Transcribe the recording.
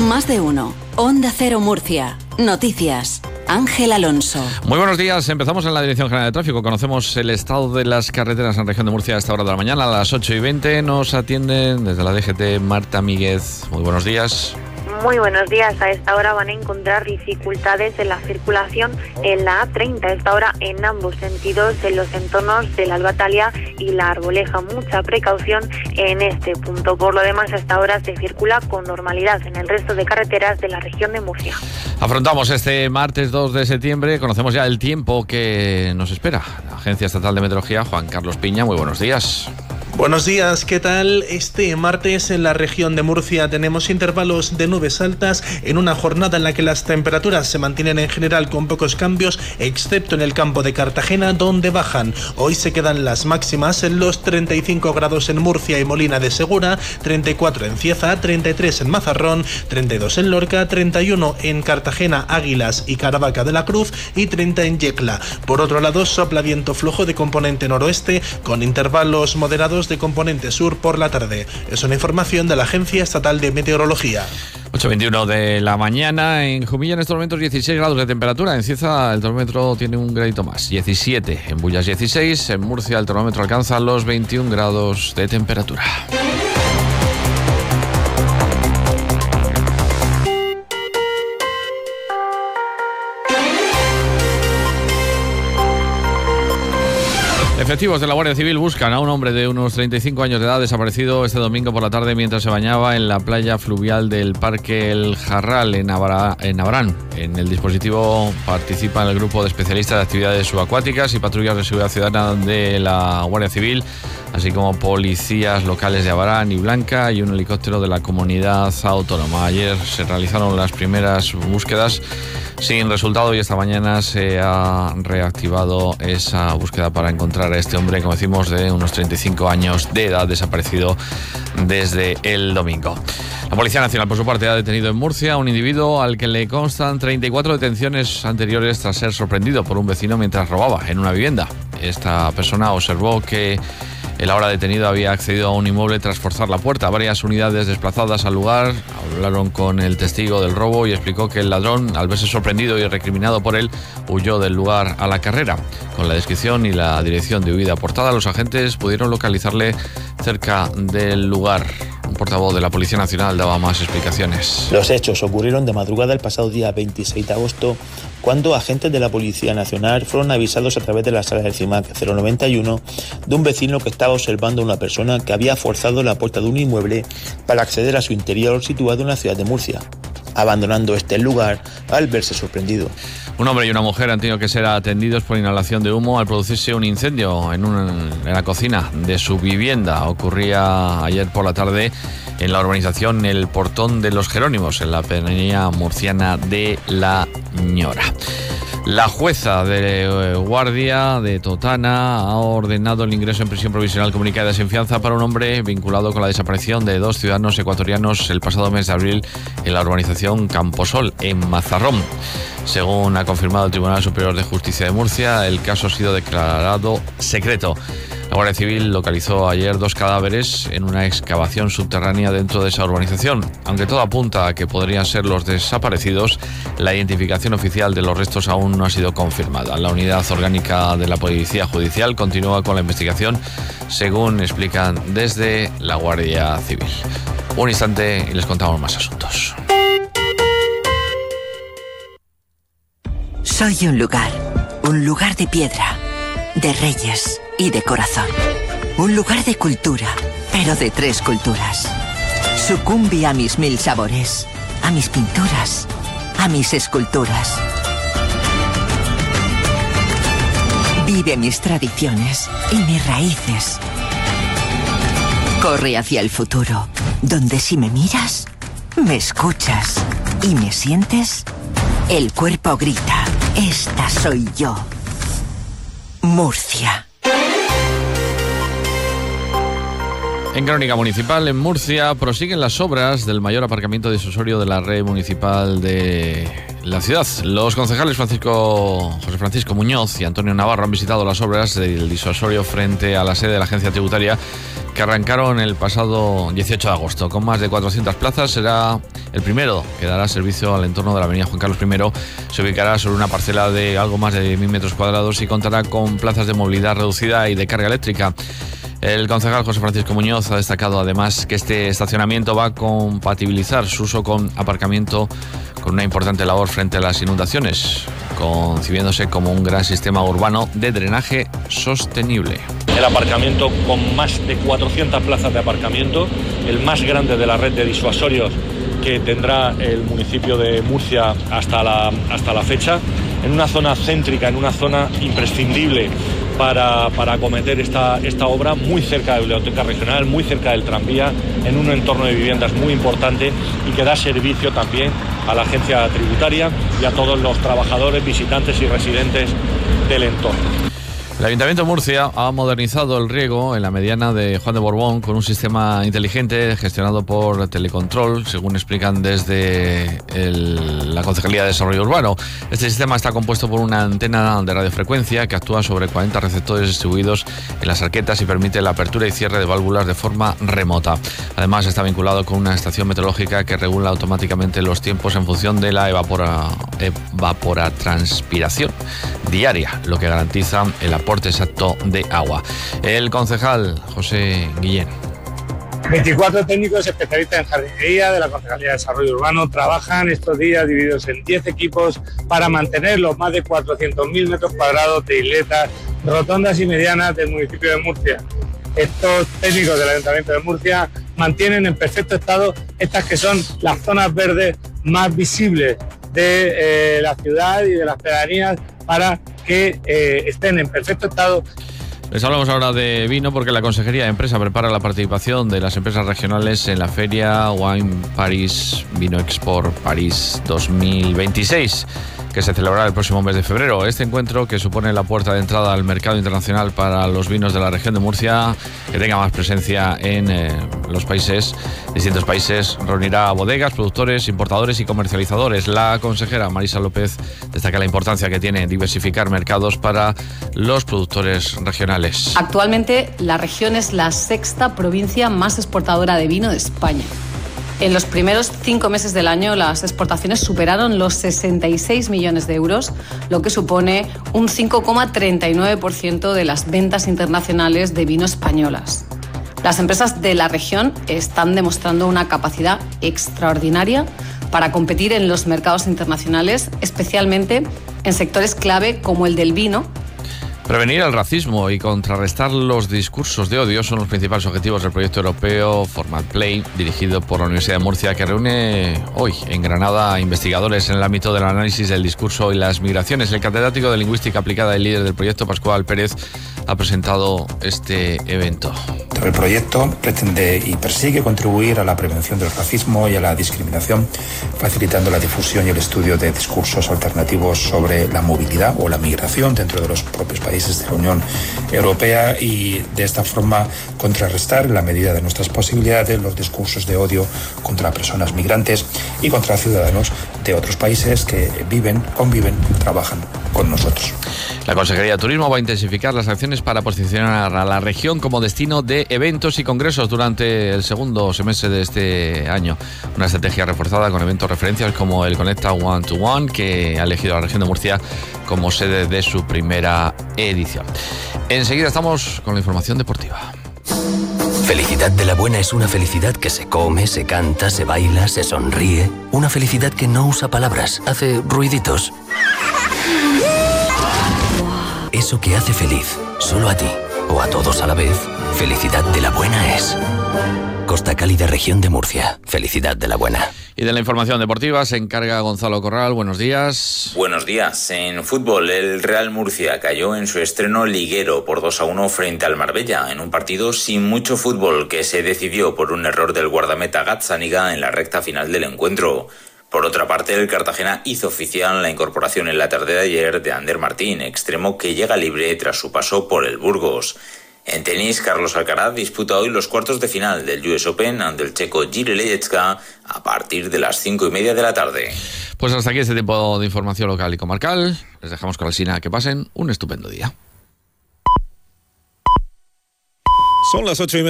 Más de uno. Onda Cero Murcia. Noticias. Ángel Alonso. Muy buenos días. Empezamos en la Dirección General de Tráfico. Conocemos el estado de las carreteras en región de Murcia a esta hora de la mañana, a las 8:20. Nos atienden desde la DGT Marta Míguez. Muy buenos días. Muy buenos días. A esta hora van a encontrar dificultades en la circulación en la A30. A esta hora en ambos sentidos, en los entornos de la Albatalia y la Arboleja. Mucha precaución en este punto. Por lo demás, a esta hora se circula con normalidad en el resto de carreteras de la región de Murcia. Afrontamos este martes 2 de septiembre. Conocemos ya el tiempo que nos espera. La Agencia Estatal de Meteorología, Juan Carlos Piña. Muy buenos días. Buenos días, ¿qué tal? Este martes en la región de Murcia tenemos intervalos de nubes altas en una jornada en la que las temperaturas se mantienen en general con pocos cambios, excepto en el campo de Cartagena, donde bajan. Hoy se quedan las máximas en los 35 grados en Murcia y Molina de Segura, 34 en Cieza, 33 en Mazarrón, 32 en Lorca, 31 en Cartagena, Águilas y Caravaca de la Cruz y 30 en Yecla. Por otro lado, sopla viento flojo de componente noroeste con intervalos moderados de componente sur por la tarde. Es una información de la Agencia Estatal de Meteorología. 8:21 de la mañana. En Jumilla en estos momentos 16 grados de temperatura. En Cieza el termómetro tiene un gradito más, 17. En Bullas 16. En Murcia el termómetro alcanza los 21 grados de temperatura. Efectivos de la Guardia Civil buscan a un hombre de unos 35 años de edad desaparecido este domingo por la tarde mientras se bañaba en la playa fluvial del Parque El Jarral en Navarán. En el dispositivo participan el grupo de especialistas de actividades subacuáticas y patrullas de seguridad ciudadana de la Guardia Civil, así como policías locales de Abarán y Blanca y un helicóptero de la comunidad autónoma. Ayer se realizaron las primeras búsquedas sin resultado y esta mañana se ha reactivado esa búsqueda para encontrar a este hombre, como decimos, de unos 35 años de edad, desaparecido desde el domingo. La Policía Nacional, por su parte, ha detenido en Murcia a un individuo al que le constan 34 detenciones anteriores tras ser sorprendido por un vecino mientras robaba en una vivienda. Esta persona observó que el ahora detenido había accedido a un inmueble tras forzar la puerta. Varias unidades desplazadas al lugar hablaron con el testigo del robo y explicó que el ladrón, al verse sorprendido y recriminado por él, huyó del lugar a la carrera. Con la descripción y la dirección de huida aportada, los agentes pudieron localizarle cerca del lugar. Un portavoz de la Policía Nacional daba más explicaciones. Los hechos ocurrieron de madrugada el pasado día 26 de agosto, cuando agentes de la Policía Nacional fueron avisados a través de la sala del CIMAC 091 de un vecino que estaba observando a una persona que había forzado la puerta de un inmueble para acceder a su interior situado en la ciudad de Murcia, abandonando este lugar al verse sorprendido. Un hombre y una mujer han tenido que ser atendidos por inhalación de humo al producirse un incendio en la cocina de su vivienda. Ocurría ayer por la tarde en la urbanización El Portón de los Jerónimos, en la pedanía murciana de La Ñora. La jueza de guardia de Totana ha ordenado el ingreso en prisión provisional comunicada de sin fianza para un hombre vinculado con la desaparición de 2 ciudadanos ecuatorianos el pasado mes de abril en la urbanización Camposol, en Mazarrón. Según ha confirmado el Tribunal Superior de Justicia de Murcia, el caso ha sido declarado secreto. La Guardia Civil localizó ayer 2 cadáveres en una excavación subterránea dentro de esa urbanización. Aunque todo apunta a que podrían ser los desaparecidos, la identificación oficial de los restos aún no ha sido confirmada. La unidad orgánica de la Policía Judicial continúa con la investigación, según explican desde la Guardia Civil. Un instante y les contamos más asuntos. Soy un lugar de piedra, de reyes y de corazón. Un lugar de cultura, pero de 3 culturas. Sucumbe a mis 1000 sabores, a mis pinturas, a mis esculturas. Vive mis tradiciones y mis raíces. Corre hacia el futuro, donde si me miras, me escuchas y me sientes, el cuerpo grita, esta soy yo. Murcia. En Crónica Municipal, en Murcia, prosiguen las obras del mayor aparcamiento disuasorio de la red municipal de la ciudad. Los concejales José Francisco Muñoz y Antonio Navarro han visitado las obras del disuasorio frente a la sede de la agencia tributaria que arrancaron el pasado 18 de agosto. Con más de 400 plazas, será el primero que dará servicio al entorno de la avenida Juan Carlos I. Se ubicará sobre una parcela de algo más de 1.000 metros cuadrados y contará con plazas de movilidad reducida y de carga eléctrica. El concejal José Francisco Muñoz ha destacado además que este estacionamiento va a compatibilizar su uso con aparcamiento con una importante labor frente a las inundaciones, concibiéndose como un gran sistema urbano de drenaje sostenible. El aparcamiento con más de 400 plazas de aparcamiento, el más grande de la red de disuasorios que tendrá el municipio de Murcia hasta la fecha, en una zona céntrica, en una zona imprescindible para acometer esta obra, muy cerca de la biblioteca regional, muy cerca del tranvía, en un entorno de viviendas muy importante y que da servicio también a la agencia tributaria y a todos los trabajadores, visitantes y residentes del entorno. El Ayuntamiento de Murcia ha modernizado el riego en la mediana de Juan de Borbón con un sistema inteligente gestionado por Telecontrol, según explican desde la Concejalía de Desarrollo Urbano. Este sistema está compuesto por una antena de radiofrecuencia que actúa sobre 40 receptores distribuidos en las arquetas y permite la apertura y cierre de válvulas de forma remota. Además, está vinculado con una estación meteorológica que regula automáticamente los tiempos en función de la evaporotranspiración diaria, lo que garantiza el aporte exacto de agua. El concejal José Guillén. 24 técnicos especialistas en jardinería de la Concejalía de Desarrollo Urbano trabajan estos días divididos en 10 equipos para mantener los más de 400.000 metros cuadrados de isletas, rotondas y medianas del municipio de Murcia. Estos técnicos del Ayuntamiento de Murcia mantienen en perfecto estado estas que son las zonas verdes más visibles de la ciudad y de las pedanías para que estén en perfecto estado. Les hablamos ahora de vino porque la Consejería de Empresa prepara la participación de las empresas regionales en la feria Wine Paris Vino Export París 2026, que se celebrará el próximo mes de febrero. Este encuentro, que supone la puerta de entrada al mercado internacional para los vinos de la región de Murcia, que tenga más presencia en distintos países, reunirá a bodegas, productores, importadores y comercializadores. La consejera Marisa López destaca la importancia que tiene diversificar mercados para los productores regionales. Actualmente, la región es la 6ª provincia más exportadora de vino de España. En los primeros 5 meses del año, las exportaciones superaron los 66 millones de euros, lo que supone un 5,39% de las ventas internacionales de vino españolas. Las empresas de la región están demostrando una capacidad extraordinaria para competir en los mercados internacionales, especialmente en sectores clave como el del vino. Prevenir el racismo y contrarrestar los discursos de odio son los principales objetivos del proyecto europeo Format Play, dirigido por la Universidad de Murcia, que reúne hoy en Granada a investigadores en el ámbito del análisis del discurso y las migraciones. El catedrático de Lingüística Aplicada y líder del proyecto, Pascual Pérez, ha presentado este evento. El proyecto pretende y persigue contribuir a la prevención del racismo y a la discriminación, facilitando la difusión y el estudio de discursos alternativos sobre la movilidad o la migración dentro de los propios países de la Unión Europea y de esta forma contrarrestar en la medida de nuestras posibilidades los discursos de odio contra personas migrantes y contra ciudadanos de otros países que conviven, trabajan con nosotros. La Consejería de Turismo va a intensificar las acciones para posicionar a la región como destino de eventos y congresos durante el segundo semestre de este año. Una estrategia reforzada con eventos referencias como el Conecta One to One, que ha elegido a la región de Murcia como sede de su primera edición. Enseguida estamos con la información deportiva. Felicidad de la buena es una felicidad que se come, se canta, se baila, se sonríe. Una felicidad que no usa palabras, hace ruiditos. Eso que hace feliz, solo a ti o a todos a la vez, felicidad de la buena es. Costa Cálida, región de Murcia. Felicidad de la buena. Y de la información deportiva se encarga Gonzalo Corral. Buenos días. Buenos días. En fútbol, el Real Murcia cayó en su estreno liguero por 2-1 frente al Marbella, en un partido sin mucho fútbol que se decidió por un error del guardameta Gazzaniga en la recta final del encuentro. Por otra parte, el Cartagena hizo oficial la incorporación en la tarde de ayer de Ander Martín, extremo que llega libre tras su paso por el Burgos. En tenis, Carlos Alcaraz disputa hoy los cuartos de final del US Open ante el checo Jiří Leječka a partir de las 5:30 de la tarde. Pues hasta aquí este tiempo de información local y comarcal. Les dejamos con Alsina. Que pasen un estupendo día. Son las 8:30.